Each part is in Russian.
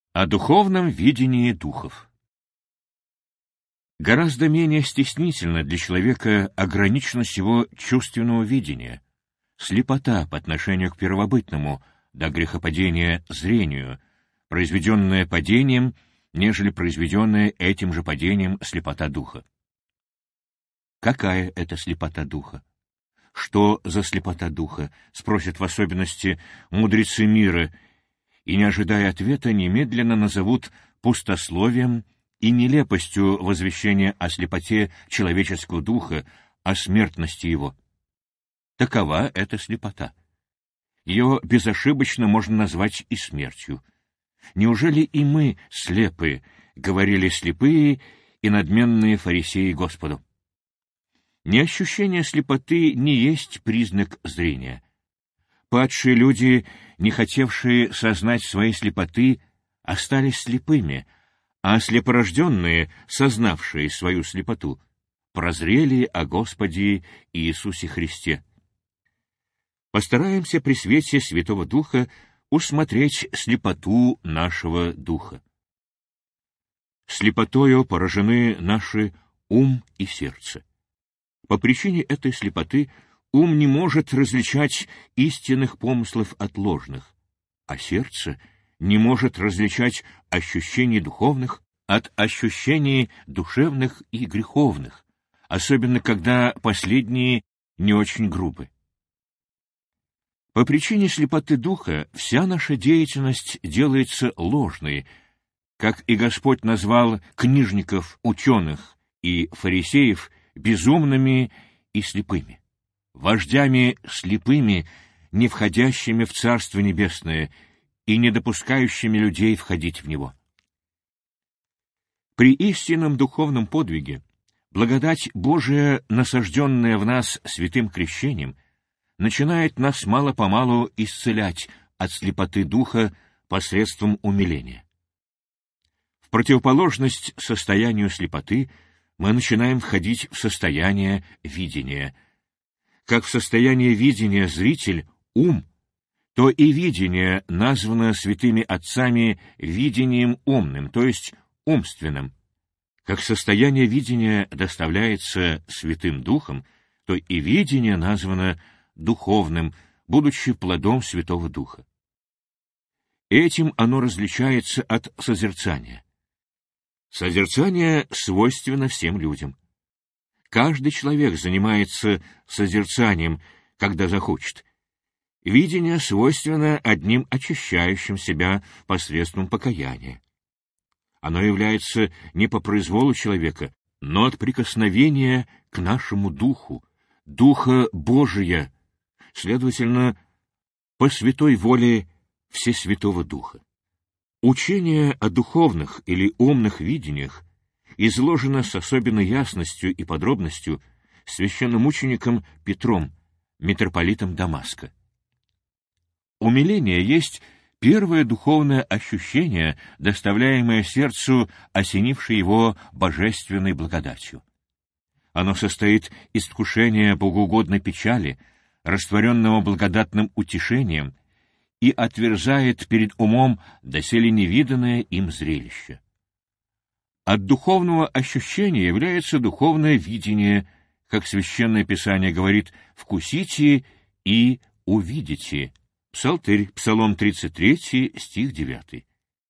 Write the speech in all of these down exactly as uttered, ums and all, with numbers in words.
О духовном видении духов. Гораздо менее стеснительно для человека ограниченность его чувственного видения, слепота по отношению к первобытному, до грехопадения зрению, произведенная падением, нежели произведенная этим же падением слепота духа. Какая это слепота духа? Что за слепота духа? Спросят в особенности мудрецы мира, и, не ожидая ответа, немедленно назовут пустословием и нелепостью возвещения о слепоте человеческого духа, о смертности его. Такова эта слепота. Ее безошибочно можно назвать и смертью. Неужели и мы слепы, говорили слепые и надменные фарисеи Господу? Неощущение слепоты не есть признак зрения. Падшие люди, не хотевшие сознать своей слепоты, остались слепыми, а слепорожденные, сознавшие свою слепоту, прозрели о Господе Иисусе Христе. Постараемся при свете Святого Духа усмотреть слепоту нашего духа. Слепотою поражены наши ум и сердце. По причине этой слепоты ум не может различать истинных помыслов от ложных, а сердце не может различать ощущений духовных от ощущений душевных и греховных, особенно когда последние не очень грубы. По причине слепоты духа вся наша деятельность делается ложной, как и Господь назвал книжников, ученых и фарисеев безумными и слепыми, вождями слепыми, не входящими в Царство Небесное и не допускающими людей входить в него. При истинном духовном подвиге благодать Божия, насажденная в нас святым крещением, начинает нас мало-помалу исцелять от слепоты духа посредством умиления. В противоположность состоянию слепоты мы начинаем входить в состояние видения. Как в состоянии видения зритель — ум, то и видение названо святыми отцами видением умным, то есть умственным. Как состояние видения доставляется Святым Духом, то и видение названо духовным, будучи плодом Святого Духа. Этим оно различается от созерцания. Созерцание свойственно всем людям. Каждый человек занимается созерцанием, когда захочет. Видение свойственно одним очищающим себя посредством покаяния. Оно является не по произволу человека, но от прикосновения к нашему духу, Духа Божия, следовательно, по святой воле Всесвятого Духа. Учение о духовных или умных видениях изложено с особенной ясностью и подробностью священномучеником Петром, митрополитом Дамаска. Умиление есть первое духовное ощущение, доставляемое сердцу, осенившее его божественной благодатью. Оно состоит из вкушения богоугодной печали, растворенного благодатным утешением, и отверзает перед умом доселе невиданное им зрелище. От духовного ощущения является духовное видение, как Священное Писание говорит: «Вкусите и увидите». Псалтырь, Псалом тридцать три, стих девятый.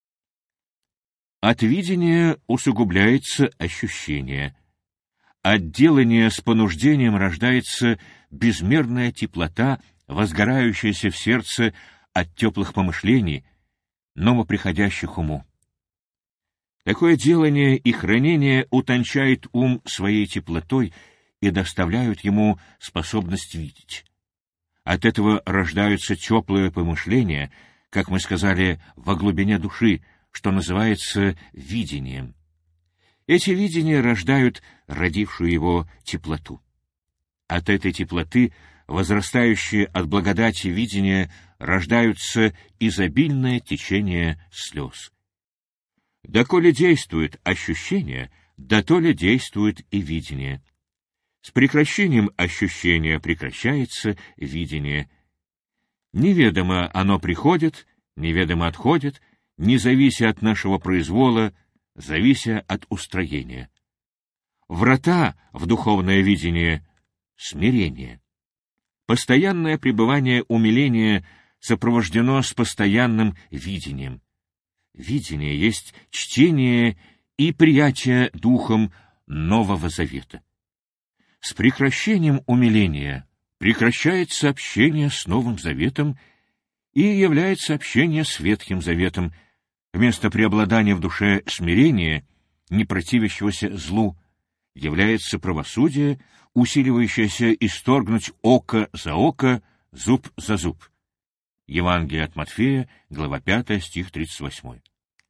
От видения усугубляется ощущение. От делания с понуждением рождается безмерная теплота, возгорающаяся в сердце от теплых помышлений, новоприходящих уму. Такое делание и хранение утончает ум своей теплотой и доставляют ему способность видеть. От этого рождаются теплые помышления, как мы сказали, во глубине души, что называется видением. Эти видения рождают родившую его теплоту. От этой теплоты, возрастающие от благодати видения, рождаются изобильное течение слез. Доколе действует ощущение, дотоле действует и видение. С прекращением ощущения прекращается видение. Неведомо оно приходит, неведомо отходит, не завися от нашего произвола, завися от устроения. Врата в духовное видение — смирение. Постоянное пребывание умиления сопровождено с постоянным видением. Видение есть чтение и приятие духом Нового Завета. С прекращением умиления прекращается общение с Новым Заветом и является общение с Ветхим Заветом. Вместо преобладания в душе смирения, не противящегося злу, является правосудие, усиливающееся исторгнуть око за око, зуб за зуб. Евангелие от Матфея, глава пятая, стих тридцать восьмой.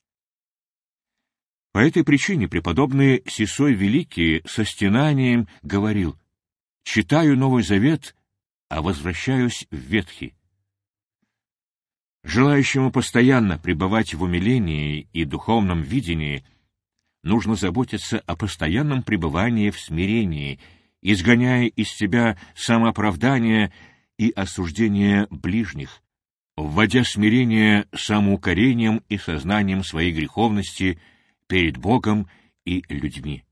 По этой причине преподобный Сисой Великий со стенанием говорил: «Читаю Новый Завет, а возвращаюсь в Ветхий». Желающему постоянно пребывать в умилении и духовном видении нужно заботиться о постоянном пребывании в смирении, изгоняя из себя самооправдание и осуждение ближних, вводя смирение самоукорением и сознанием своей греховности перед Богом и людьми.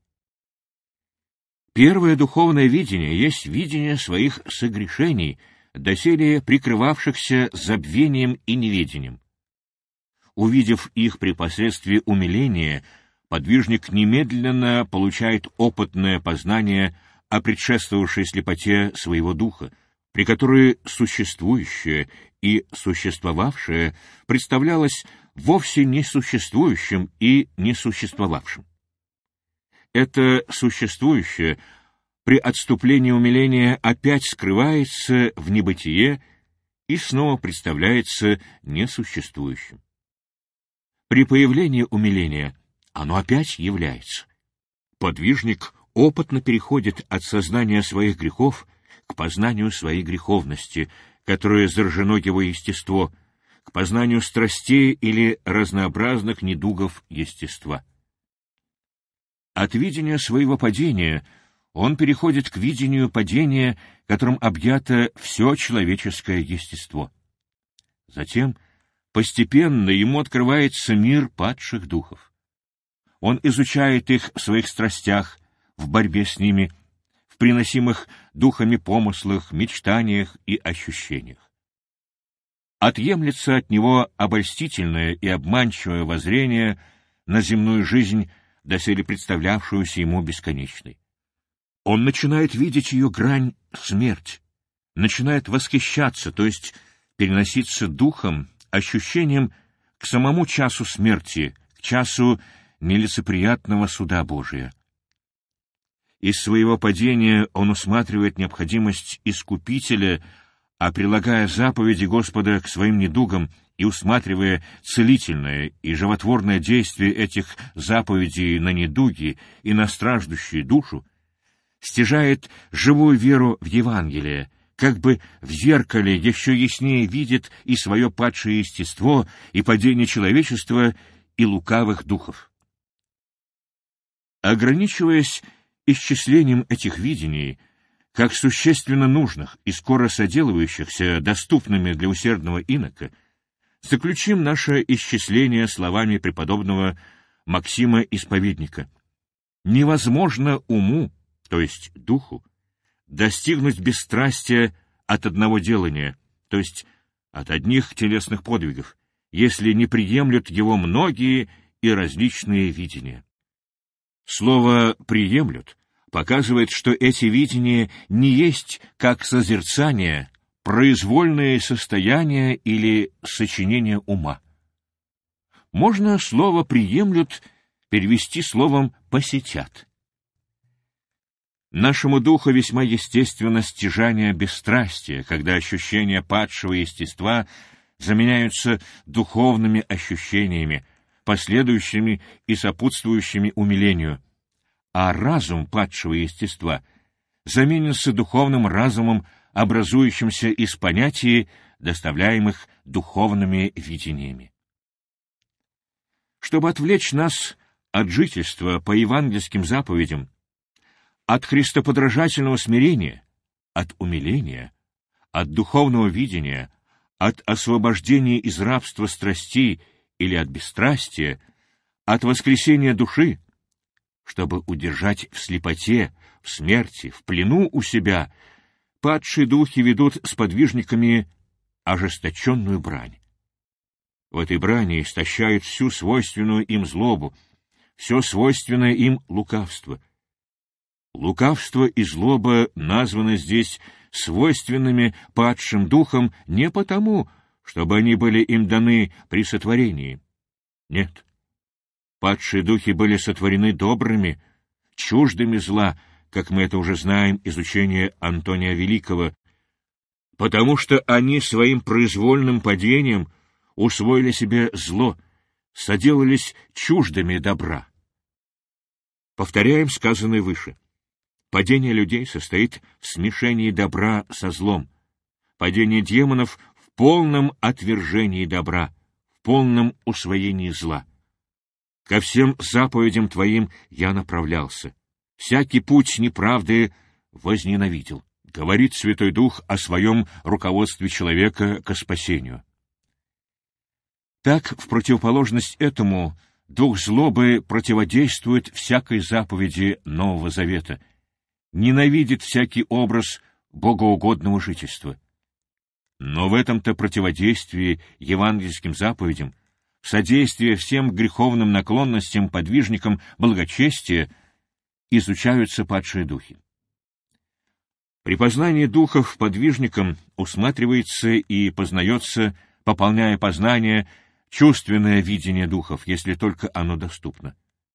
Первое духовное видение есть видение своих согрешений, доселе прикрывавшихся забвением и неведением. Увидев их при посредстве умиления, подвижник немедленно получает опытное познание о предшествовавшей слепоте своего духа, при которой существующее и существовавшее представлялось вовсе несуществующим и несуществовавшим. Это существующее при отступлении умиления опять скрывается в небытие и снова представляется несуществующим. При появлении умиления оно опять является. Подвижник опытно переходит от сознания своих грехов к познанию своей греховности, которое заражено его естество, к познанию страстей или разнообразных недугов естества. От видения своего падения он переходит к видению падения, которым объято все человеческое естество. Затем постепенно ему открывается мир падших духов. Он изучает их в своих страстях, в борьбе с ними, в приносимых духами помыслах, мечтаниях и ощущениях. Отъемлется от него обольстительное и обманчивое воззрение на земную жизнь, доселе представлявшуюся ему бесконечной. Он начинает видеть ее грань — смерть, начинает восхищаться, то есть переноситься духом, ощущением к самому часу смерти, к часу нелицеприятного суда Божия. Из своего падения он усматривает необходимость Искупителя, а прилагая заповеди Господа к своим недугам и усматривая целительное и животворное действие этих заповедей на недуги и на страждущую душу, стяжает живую веру в Евангелие, как бы в зеркале еще яснее видит и свое падшее естество, и падение человечества, и лукавых духов. Ограничиваясь исчислением этих видений, как существенно нужных и скоро соделывающихся доступными для усердного инока, заключим наше исчисление словами преподобного Максима Исповедника. Невозможно уму, то есть духу, достигнуть бесстрастия от одного делания, то есть от одних телесных подвигов, если не приемлют его многие и различные видения. Слово «приемлют» показывает, что эти видения не есть, как созерцание, произвольные состояния или сочинения ума. Можно слово «приемлют» перевести словом «посетят». Нашему духу весьма естественно стяжание бесстрастия, когда ощущения падшего естества заменяются духовными ощущениями, последующими и сопутствующими умилению, а разум падшего естества заменится духовным разумом, образующимся из понятий, доставляемых духовными видениями. Чтобы отвлечь нас от жительства по евангельским заповедям, от христоподражательного смирения, от умиления, от духовного видения, от освобождения из рабства страстей или от бесстрастия, от воскресения души, чтобы удержать в слепоте, в смерти, в плену у себя, падшие духи ведут с подвижниками ожесточенную брань. В этой брани истощают всю свойственную им злобу, все свойственное им лукавство. Лукавство и злоба названы здесь свойственными падшим духам не потому, чтобы они были им даны при сотворении. Нет. Падшие духи были сотворены добрыми, чуждыми зла, как мы это уже знаем из учения Антония Великого, потому что они своим произвольным падением усвоили себе зло, соделались чуждыми добра. Повторяем сказанное выше. Падение людей состоит в смешении добра со злом. Падение демонов в полном отвержении добра, в полном усвоении зла. Ко всем заповедям Твоим я направлялся. Всякий путь неправды возненавидел. Говорит Святой Дух о своем руководстве человека ко спасению. Так, в противоположность этому, дух злобы противодействует всякой заповеди Нового Завета, ненавидит всякий образ богоугодного жительства. Но в этом-то противодействии евангельским заповедям, в содействии всем греховным наклонностям подвижникам благочестия, изучаются падшие духи. При познании духов подвижникам усматривается и познается, пополняя познание, чувственное видение духов, если только оно доступно.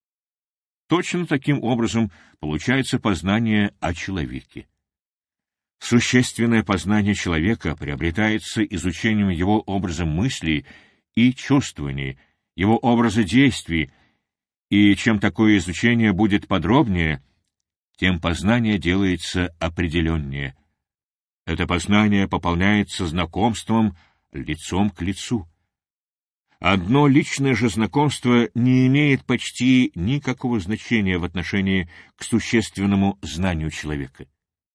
Точно таким образом получается познание о человеке. Существенное познание человека приобретается изучением его образа мыслей и чувствований, его образа действий, и чем такое изучение будет подробнее, тем познание делается определеннее. Это познание пополняется знакомством лицом к лицу. Одно личное же знакомство не имеет почти никакого значения в отношении к существенному знанию человека.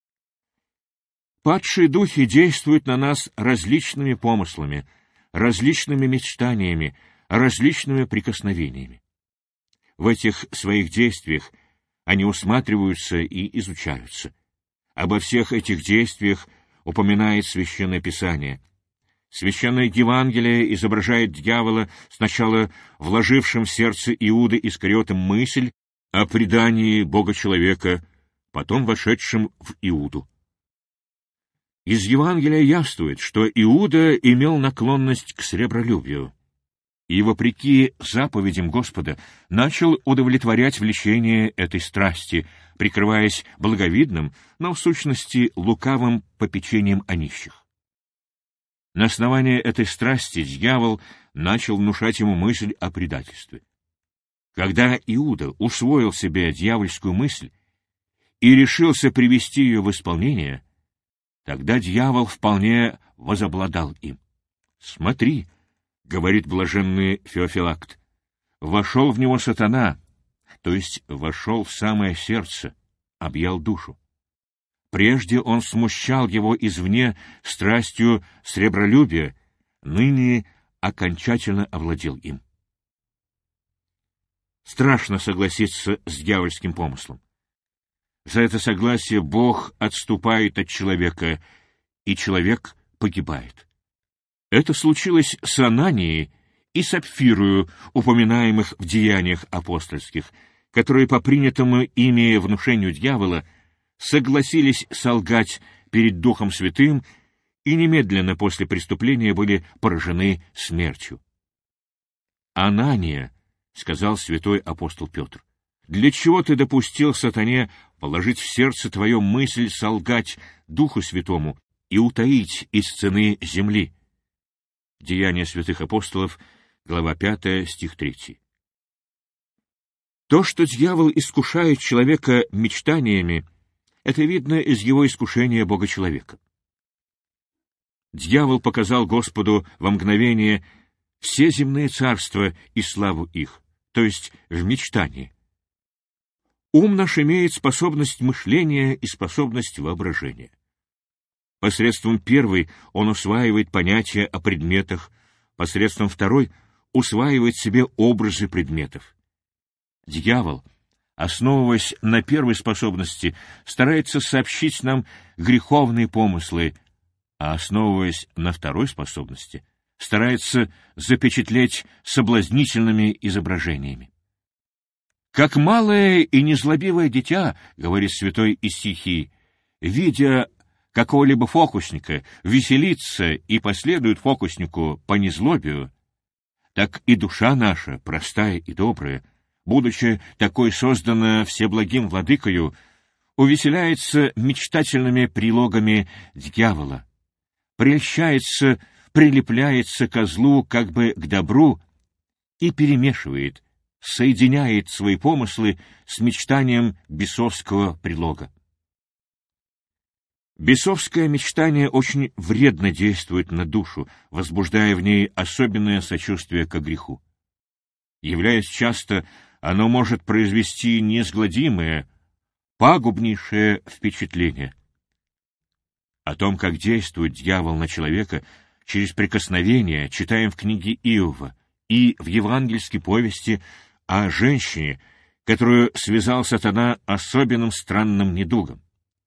Падшие духи действуют на нас различными помыслами, различными мечтаниями, различными прикосновениями. В этих своих действиях они усматриваются и изучаются. Обо всех этих действиях упоминает Священное Писание. Священное Евангелие изображает дьявола, сначала вложившим в сердце Иуды Искариота мысль о предании Бога-человека, потом вошедшим в Иуду. Из Евангелия явствует, что Иуда имел наклонность к сребролюбию и, вопреки заповедям Господа, начал удовлетворять влечение этой страсти, прикрываясь благовидным, но в сущности лукавым попечением о нищих. На основании этой страсти дьявол начал внушать ему мысль о предательстве. Когда Иуда усвоил себе дьявольскую мысль и решился привести ее в исполнение, тогда дьявол вполне возобладал им. «Смотри», — говорит блаженный Феофилакт, — «вошел в него сатана, то есть вошел в самое сердце, объял душу. Прежде он смущал его извне страстью сребролюбия, ныне окончательно овладел им». Страшно согласиться с дьявольским помыслом. За это согласие Бог отступает от человека, и человек погибает. Это случилось с Ананией и Сапфирою, упоминаемых в деяниях апостольских, которые по принятому ими внушению дьявола согласились солгать перед Духом Святым и немедленно после преступления были поражены смертью. «Анания», — сказал святой апостол Петр, — «для чего ты допустил сатане положить в сердце твое мысль солгать Духу Святому и утаить из цены земли?» Деяния святых апостолов, глава пятая, стих третий. То, что дьявол искушает человека мечтаниями, это видно из его искушения Бога-человека. Дьявол показал Господу во мгновение все земные царства и славу их, то есть в мечтании. Ум наш имеет способность мышления и способность воображения. Посредством первой он усваивает понятия о предметах, посредством второй усваивает себе образы предметов. Дьявол, основываясь на первой способности, старается сообщить нам греховные помыслы, а основываясь на второй способности, старается запечатлеть соблазнительными изображениями. «Как малое и незлобивое дитя, — говорит святой Исихий, — видя какого-либо фокусника, веселится и последует фокуснику по незлобию, так и душа наша, простая и добрая, будучи такой создана всеблагим владыкою, увеселяется мечтательными прилогами дьявола, прельщается, прилепляется ко злу как бы к добру и перемешивает, соединяет свои помыслы с мечтанием бесовского прилога. Бесовское мечтание очень вредно действует на душу, возбуждая в ней особенное сочувствие ко греху. Являясь часто, оно может произвести неизгладимое, пагубнейшее впечатление. О том, как действует дьявол на человека, через прикосновение читаем в книге Иова и в евангельской повести о женщине, которую связал сатана особенным странным недугом.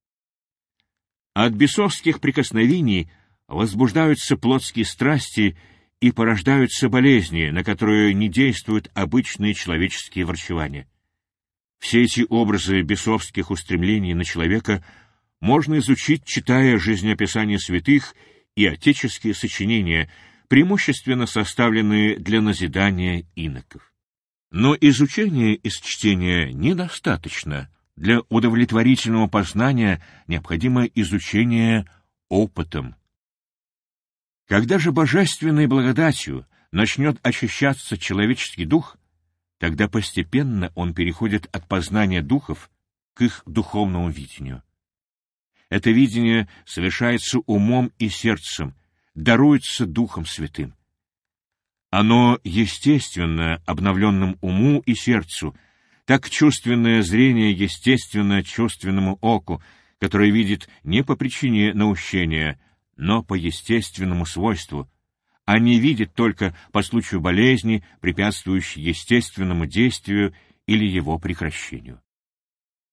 От бесовских прикосновений возбуждаются плотские страсти и порождаются болезни, на которые не действуют обычные человеческие врачевания. Все эти образы бесовских устремлений на человека можно изучить, читая жизнеописания святых и отеческие сочинения, преимущественно составленные для назидания иноков. Но изучение из чтения недостаточно. Для удовлетворительного познания необходимо изучение опытом. Когда же божественной благодатью начнет очищаться человеческий дух, тогда постепенно он переходит от познания духов к их духовному видению. Это видение совершается умом и сердцем, даруется Духом Святым. Оно естественно обновленному уму и сердцу, так чувственное зрение естественно чувственному оку, которое видит не по причине наущения, но по естественному свойству, а не видит только по случаю болезни, препятствующей естественному действию или его прекращению.